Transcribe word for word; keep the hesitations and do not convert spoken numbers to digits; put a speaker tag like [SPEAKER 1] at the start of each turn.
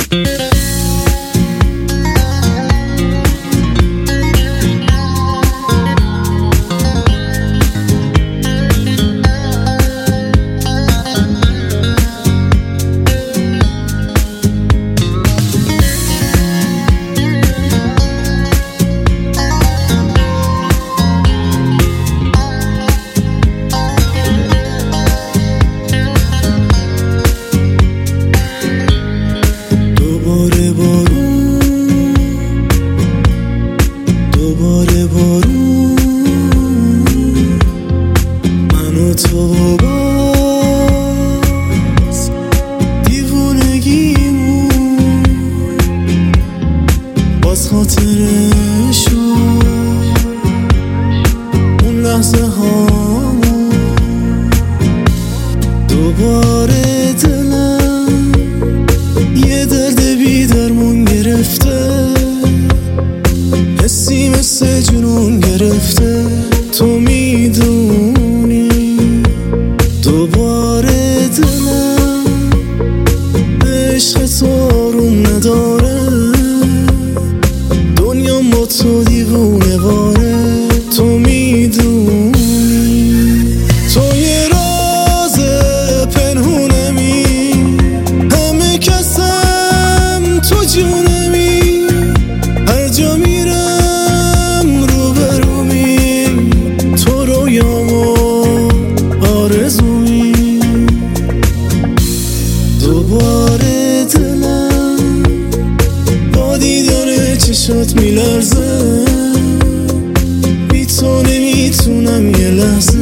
[SPEAKER 1] تو باز دیوونگیمون باز خاطرشو اون لحظه هامون دوباره دلم یه درد بی درمون گرفته، حسی مثل جنون گرفته. تو میدونی دوباره دلم عشق تو آروم نداره، دنیا با تو دیوونه باره. تو میدونی تو یه راز پنهونمی، همه کسم تو جونمی، هر جا میرم رو برومی، تو رویام و آرزومی. دوباره دلم با دیدن چشات میلرزه، بی تو نمیتونم یه لحظه